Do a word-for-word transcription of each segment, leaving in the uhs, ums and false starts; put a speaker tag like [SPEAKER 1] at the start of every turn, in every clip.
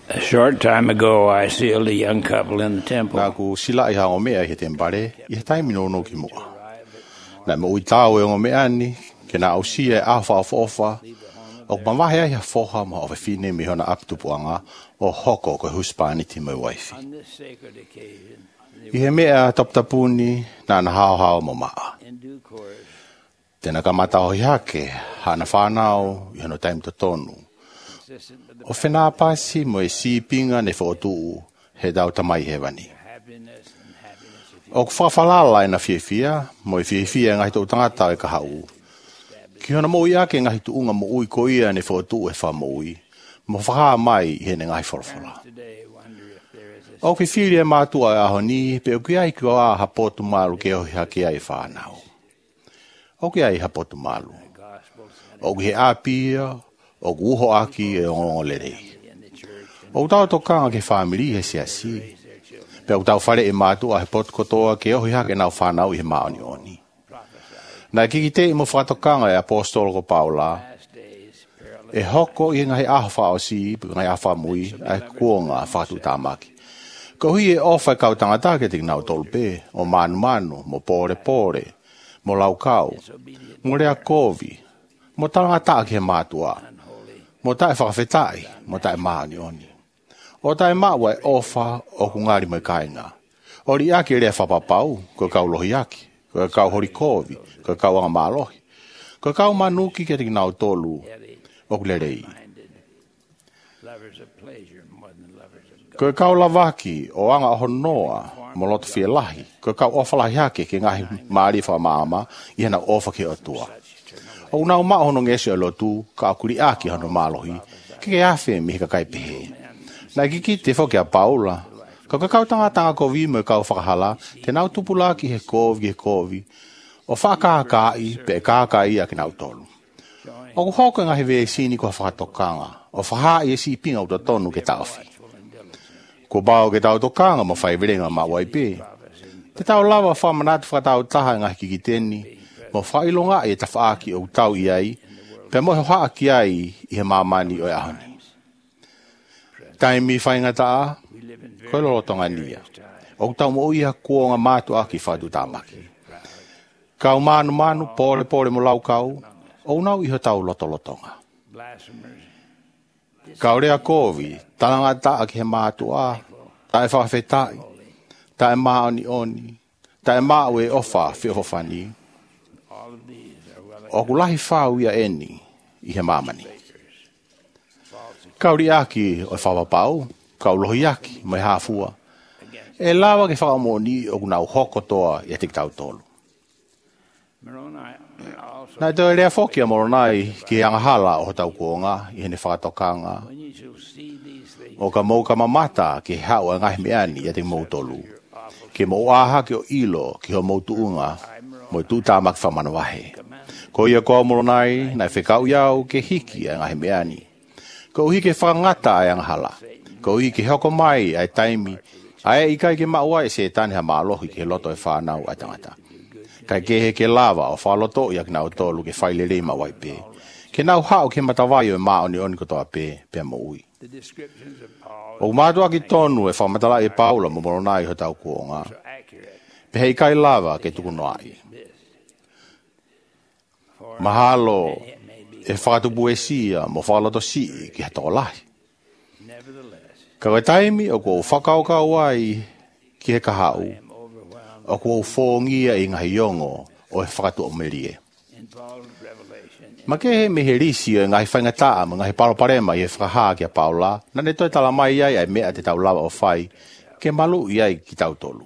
[SPEAKER 1] A short time ago, I sealed a young couple in the temple.
[SPEAKER 2] Nā ku sila i hao mea i he tempare, i he taimi no no ki mua. Nā mo ui tāo e o mea ni, ke nā au sia e awha o fofa, o mamahe ai ha foha ma o whine mi hona aptupuanga o hoko ko huspaniti mai waifi. I he mea taptapuni nā na hao hao mo maa. Tēnā ka mata hoi hake, hana whanau i hano taimi to tonu. O whenā pasi mo e si pinga ne whootuu he dau tamai he wani. O ku whawhalala e na whiawhia, mo e whiawhia ngahi tau tangata e ka hau. Ki hona mo i ake ngahi tu unga mo ui ko ia ne whootuu e wha mo ui, mo whaha mai i he ne ngahi whalawhala. O ki whiri e mātua e aho ni, pe o ki ai ki o a hapotu maru ke o hake ai whanau. O ki ai hapotu maru. O ki he apia, o guho aki e ongo lerei. O tau tokanga ke whamiri he se asi. Pe o tau whare e mātua he pot kotoa ke ohi hake nau whanau i he maoni oni. Nā kiki te i mo whatokanga e apostolo ko Paula. E hoko i ngahi aho whao si, ngahi aho mui, e kuonga whatu tāmaki. Ko hui e ofa e kau tangata ke tik nau tolpe, o manu manu, mo pore pore, mo lau kau, mo rea kovi, mo tangata ke he mātua. Mo tae whakawhetai, mo tae maani oni. O tae maua e ofa o kungari mai kainga. O ri ake rea whapapau, ko kau lohi aki, ko kau hori kovi, ko kau anga mālohi, ko kau manuki ke tiki nau tolu, o kulerei. Ko kau lavaki, o anga oho noa, mo loto fie lahi, ko kau ofa lahi hake ke ngahi maari wha maama, i hana ofa ke otua. O nau maa hono ngesi o lotu, ka akuri aki hano mālohi, ke ke awhi mihi ka kaipehe. Nā kiki te whoki a Paula, ka kakau tanga tanga kovi mo kau whakahala, te nau tupula ki he kovi he kovi, o whakaakai pe kākai a ki nau tolu. O ku hoka ngahi vei sini ko whakatokanga, o whaha i e si pinga uta tonu ke tauwhi. Ko bao ke tau tokanga mo whai virenga ma waipe. Te tau lawa whamanatu whakatau taha ngahi kiki teni, mo whailonga e tawhaaki o tau i ai, pe mo he haaki ai i he mamani o e ahoni. Taimi whainga taa, koe lolotonga nia. O tau mo uiha kuonga mātu aki whadu tāmaki. Kau manu manu, pole pole mo lau kau, o nau iho tau lotolotonga. Kau rea kovi, talanga taa ki he mātu a, tae whawhetai, tae maoni oni, tae mau e ofa whiofani. O ku lahi whau ia eni i he mamani. Kau ri aki o e whawapau, kau lohi aki mai hāfua. E lawa ke whakamoni o ku nau hokotoa i atik tau tolu. Nā te rea whokia moronai ki angahala o tau kuonga i hene whakatokanga. O ka mou ka mamata ki hau a ngahi meani i atik mou tolu. Ke mou aha ki o ilo ki ho mou tuunga mo i tūtāmak whamanawahe. Ko ia koa moronai, nai whekau iau ke hiki a ngahi meani. Ko hiki whangata a angahala. Ko hiki hoko mai ai taimi, ai ikai ke maua e se tani ha maalohi ke loto e whanau a tangata. Kai ke he ke lava o whaloto i ak nau tolu ke whaile reima waipe. Ke nau hao ke matawai o e maoni oni kotoa pe, pe mo ui. O mātua ki tonu e whamatala e Paula mo moronai ho tau kuonga. Pe hei kai lava ke tukunoai. Mahalo e whakatupu e sia mo whakaloto si ki hatoko lahi. Ka koe taimi o ko whakaukau ai ki he kahau. O ko whongia i ngahi yongo o he whakatu o merie. Ma ke he me he risi o ngahi whaingataa mo ngahi paloparema i he whakahaa ki a Paula, na ne toi tala mai ai ai mea te tau lawa o whai, ke malu i ai ki tau tolu.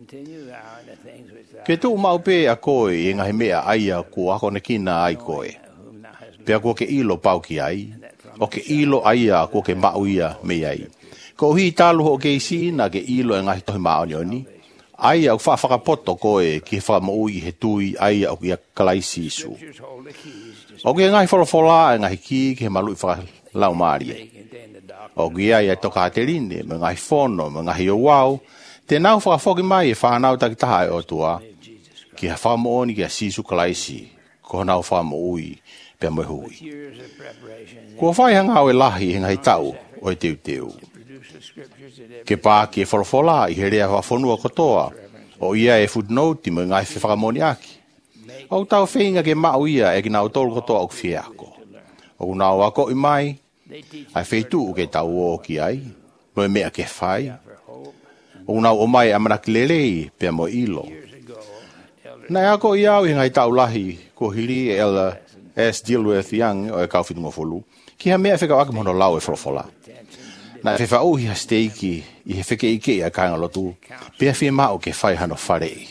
[SPEAKER 2] Ke tu maupe a koe i ngahi mea aia ko ako ne kina ai koe. Pea ko ke ilo pau ki ai, o ke ilo aia ko ke mauia me ai. Ko hi talu ho ke isi na ke ilo e ngahi tohi maoni oni, aia u whawhakapoto koe ki whamaui he tui aia o kia kalaisi isu. O kia ngahi wholofola e ngahi ki ke he malu i whakalau maarie. O kia ia toka aterine, me ngahi whono, me ngahi o wau, te nau whakafoki mai e whanau takitaha e o tua, ki ha whamaoni ki a sisu kalaisi, ko nau whamaui, pe moe hui. Kua whai hanga o e lahi he ngahi tau o e teu teu. Ke pā ke wholofola i he rea whafonua kotoa. O ia e footnote mo ngai fe whakamoni aki. O tau whinga ke mau ia e ki nau tolu kotoa o whiako. O nau ako i mai, ai wheitu ke tau o ki ai, mo e mea ke whai. O nau o mai amanaki lelei pia mo ilo. Nai ako i au i ngai tau lahi ko hiri e ela S. Dilworth Young o e kauwhitu mo folu. Ki ha mea whika waka mono lau e wholofola. Nai whewa uhi ha steiki i he whike ike i a kainga lotu. Pia whia mao ke whai hano wharei.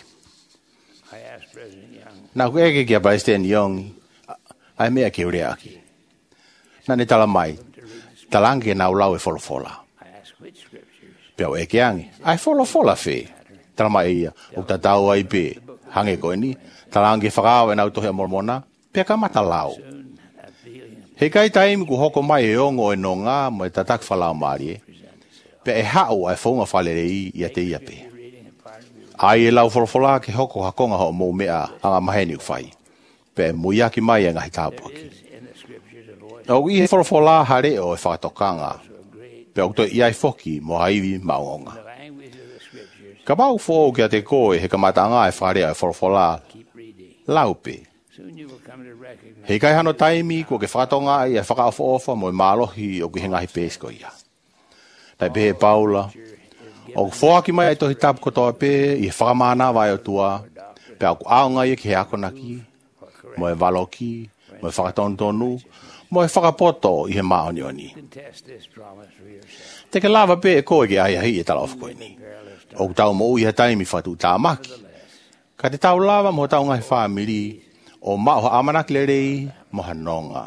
[SPEAKER 2] Nā ku eke ki a President Young, ai mea ke ure aki. Nā ne tala mai, talange nau lau e wholofola. Pia o eke angi, ai wholofola whi. Tala mai ia, o ta tau ai pe, hange koe ni, talange whakao e nau tohi a mormona, pia ka mata lau. He kai taimi ku hoko mai e ongo e no ngā mo e tatak whalau maari e. Pia e hao ai whaunga whalerei i a te ia pe. Ai e lau wholofola ke hoko hakonga ho mō mea anga maheni u whai. Pe muiaki mai e ngahi tāpuaki. Au i he wholofola hare o e whakatokanga. Pe au toi iai whoki mo haiwi maungonga. Ka mau fōu ki a te koe he kamatanga e wharea e wholofola laupe. He kai hano taimi ko ke whakatonga i e whakaofa mo e mālohi o ki he ngahi pēsko ia. Tai pehe Paula, o whoaki mai ai tohi tapu kotoa pe, i he whakamana vai o tua, pe au aonga i ke he akonaki, mo e waloki, mo e whakatontonu, mo e whakapoto i he maonioni. Te ke lava pe e koe ke ai ahi e tala ofkoe ni. O tau mo ui he taimi whatu tā maki. Ka te tau lava mo tau ngai whamiri, o mao ha amanaki lerei mo hanonga.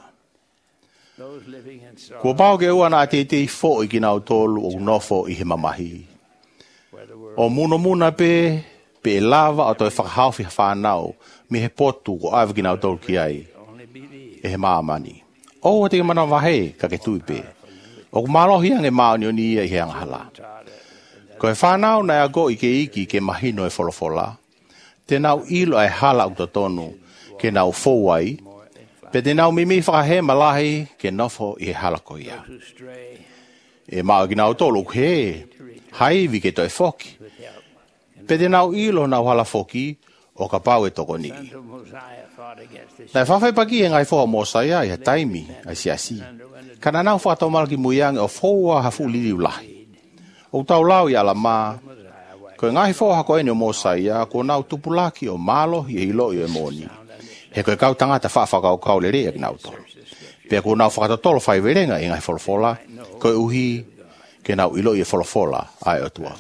[SPEAKER 2] Kua pao ke ua nā te te i fo i ki nau tolu o nofo i he mamahi. O muno muna pe, pe lava o toi whakahauwhi whanau, mi he potu o aiwa ki nau tolu ki ai, e he maamani. O te mana wahe, ka ke tui pe. O kumalohi ang e maoni o ni i he angahala. Ko e whanau na ago i ke iki ke mahino e wholofola, te nau ilo ai hala u tonu, ke nau fōwai, pe te nau mimi whakahe malahi ke nofo i he halako ia. E maa ki nau tolu he, haiwi ke toi whoki. Pe te nau ilo nau hala whoki, o ka pau e toko ni. Nai whawhai paki e ngai whoha Mosaia i he taimi, ai siasi. Kana nau whakatomalaki muiange o whoa hafu lili ulahi. O tau lau i ala maa, ko e ngahi whoha ko ene o Mosaia, ko nau tupulaki o malo i hilo i o emoni. He koe kau tangata whaafakau kau le rea ki nau tolu. Pea ko nau whakatotolo whai verenga i ngai wholofola, koe uhi ke nau ilo i e wholofola ai o tua.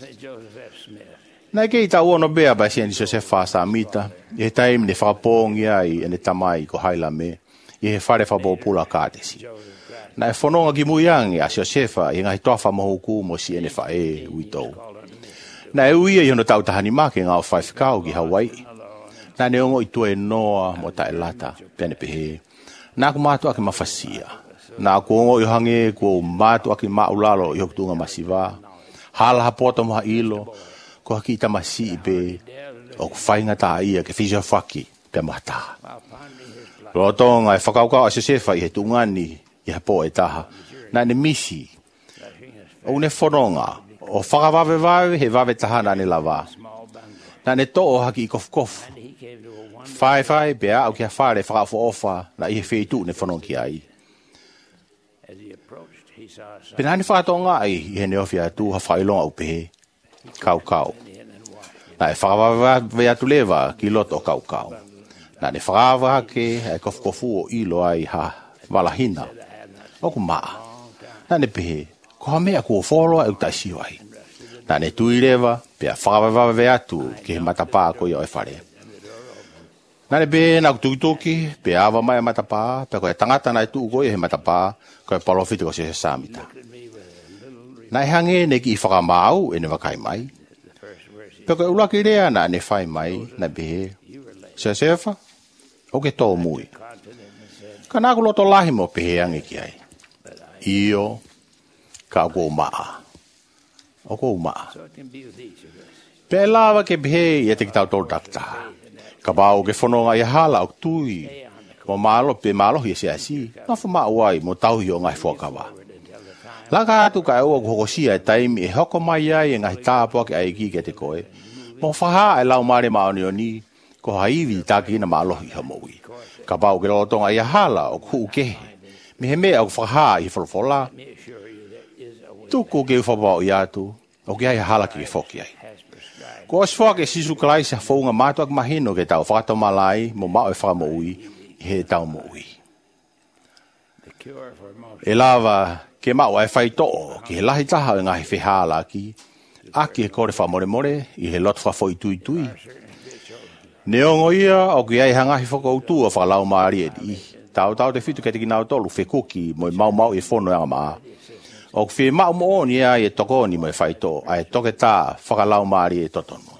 [SPEAKER 2] Nai kei tau ono bea bai sieni Joseph Whasamita, i he taimi ne whakapōngi ai e ne tamai ko haila me, i he whare whabopula kātesi. Nai whanonga ki muiangi a Josefa i ngai toa mohuku mo si ene whae uitou. Nai uia i hono tau tahani make ngā o whaifikau ki Hawaii. Nā ne ongo i tue noa mo ta e lata, pene pehe. Nā ku mātu ake mawhasia. Nā ku ongo i hange, ku mātu ake maulalo i hokutunga masiva. Hala hapota moha ilo, ko haki ita masi i pe, o ku whainga tā ia ke whisia whaki, pe mahata. Rotonga e whakaukau a Josefa i he tungani, i he po e taha. Nā ne misi, o ne whanonga, o whakavave vave, he vave taha nā ne lava. Nā ne to o haki i kofu kofu. Whai whai, bea au kia whare whakafo ofa na i he wheitu ne whanong ki ai. Pena ni whakatonga ai i he neofia tu ha whailonga au pehe, kau kau. Nā e whakawawai atu lewa ki loto kau kau. Nā ne whakawa ke e kofu kofu o ilo ai ha walahina. Oku maa. Nā ne pehe, ko ha mea kua wholoa e utaisi ai. Nā ne tui lewa, pea whakawawai atu ki he matapā ko i oi whare. Nane be na kutuki pe ava mai matapa pe ko tangata na tu go e matapa ko palofiti ko se samita. Na hange ne ki whakamau e ne wakai mai. Pe ko ulaki rea na ne whai mai na be. Se sefa o ke tō mui. Ka nā kuloto lahi mo pe ange ki ai. Io ka go maa. O ko maa. Pe lava ke be e te ki tau tō takta. Ka bau ke whanonga i hala au tui. Mo malo pe malo hi se asi. Nga wha maa uai mo tau hi o ngai whakawa. Laka atu ka o ko sia taimi e hoko mai ai ngai tāpua ke ai ki ke te koe. Mo whaha e lau mare maoni o ni, ko haiwi taki na maalohi hamoui. Ka pau ke rotonga ia hala o ku ke. Me he mea o whaha i wholofola. Tuku ke whapau i atu, o ke ai hala ki ke whoki ai. Ko asfoa ke sisu kalai sa whaunga mātuak mahino ke tau whakato malai, mo mao e whakamoui, i he tau moui. E lava ke mau ai whai to'o, ki he lahi taha e ngahi whihala ki, aki he kore whamore more, i he lot whafoi tui tui. Neongo ia, o ki ai hangahi whakautu o whakalau maari e di. Tau tau te whitu ke te kinau tolu, whekuki, mo i mau mau i whono anga maa. O ki whi mau mo oni ia i e tokoni mo i whai to'o, ai toke tā whakalau maari e totono.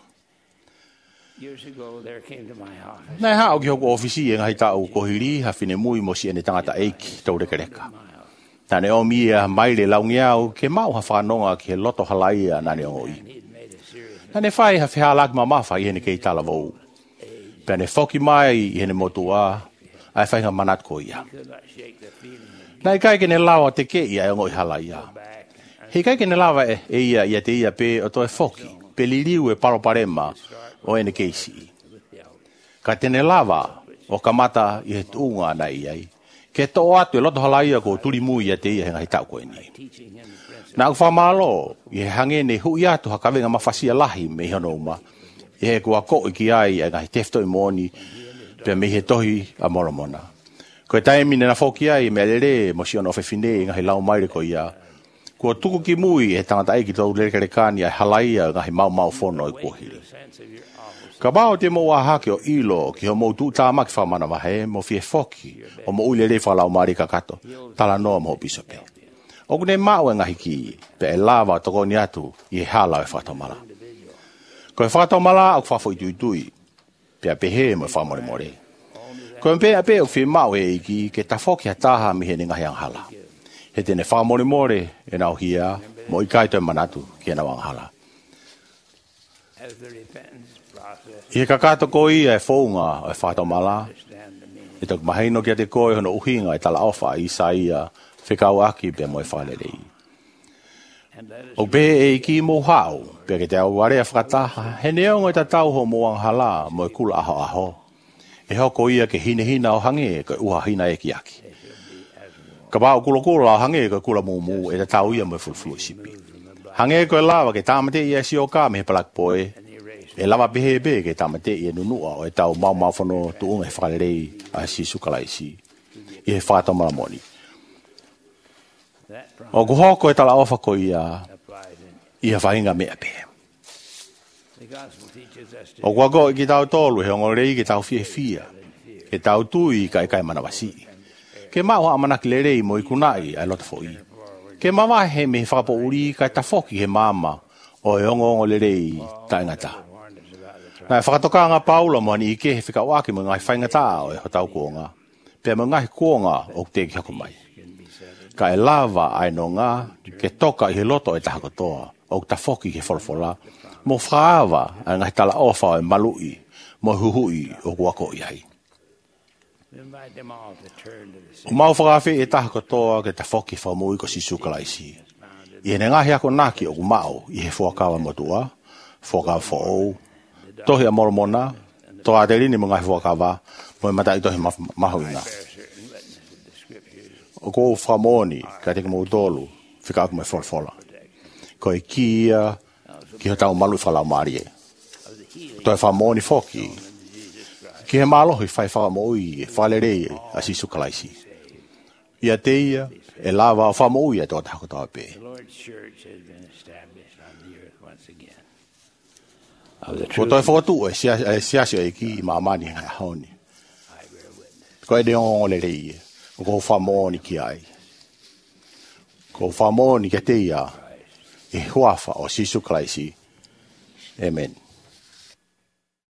[SPEAKER 2] Nei ha o ki hoku ofisi e ngahi tau kohiri, ha whine mui mo si ene tangata eiki, tau reka reka. Nane o mia maile laungi au, ke mau ha whanonga ki he loto halaia nane o i. Nane whai ha whihalak ma mawha i hene kei tala vau. Pene whoki mai i hene motua, ai whainga manat ko ia. Nai kai kene lawa te ke ia e ngoi halaia. He kai kene lawa e, e ia ia te ia pe o toi whoki, pe liriu e paroparema o ene keisi. Ka tene lava o kamata i he tuunga na iai. Ke to atu e loto halaia ko turi mui ia te ia henga hitau koe ni. Nā u whamalo, i he hangene hui atu hakawenga mawhasia lahi me hono uma. I he kua ko i ki ai e ngahi tefto i moni, pia me he tohi a moromona. Koe taimi nena whoki ai me alere mo si ono whewhine i ngahi lau maire ko ia. Kua tuku ki mui e tangata eiki tau lere kani ai halaia ngahi mau mau whono i kuahiri. Ka bao te mo wahake o ilo ki ho mou tu tāmaki whamana wahe mo fie whoki o mo ule le whalau maari ka kato tala noa mo piso pe. O kune mau e ngahi ki pe e lava toko ni atu i e hala e whatomala. Ko e whatomala au whafo i tui tui pe a pehe mo e whamore more. Ko e pe a pe o fie mau e iki ke ta whoki a taha mi hene ngahi ang hala. He tene whamore more e nau hia mo i kaito e manatu ki e nau ang hala. I he kakato koi e whaunga e whatomala. I tuk maheino kia te koi hono uhinga e tala ofa i saia whikau aki pe mo e whalerei. O pe e ki mo hao, pe ke te au warea whakataha, he neongo e ta tau ho moang hala mo e kula aho aho. E hoko ia ke hine hina o hange ke uha hina e ki aki. Ka pao kula kula o hange ke kula mumu e ta tau ia mo e fulfulu sipi. Hange ko e lava ke tamate ia si o ka me he palak poe, e lava pehe be ke tamate ia nunua o e tau mau mau whano tuunga he whalerei a si sukalaisi. I he whatomala moni. O ku hoko e tala ofa ko ia, ia whainga mea pe. O kua ko i ki tau tolu he ongorei ki tau fie fia, ke tau tui ka e kai manawasi. Ke mau ha manaki lerei mo i kunai ai lota fo i. Ke mawa he me whakapo uri ka e tafoki he mama o e ongo ongo lerei ta ingata. Na e whakatoka ngā paula mo ni i ke he whika waki mo ngai whaingata o e hotau kuonga. Pea mo ngai kuonga o te ki haku mai. Ka e lava ai no ngā, ke toka i he loto e taha kotoa, o ta whoki ke wholofola, mo whaawa a ngai tala ofa e malui, mo huhui o kuako i hai. O mau whakawhi e taha kotoa ke ta whoki whamui ko si sukalaisi. I hene ngahi ako naki o kumao i he whuakawa motua, whuakawa whoou, tohi a moromona, toa te rini mo ngai whuakawa, mo e mata i tohi mahuinga. O ko whamoni, ka teke mo utolu, whika aku mai wholfola. Ko e kia, ki ho tau malu whalau maari e. Toi whamoni whoki, ki he malohi whai whamoi e whalerei a si sukalaisi. Ia te ia, e lava o whamoi e tō tako tau pe. Ko toi whakatu e siasio e ki i maamani ngai haoni. Ko e neongo lerei e. Ko whamoni ki ai. Ko whamoni ke te ia e huafa o Sisu Kalaisi. Amen.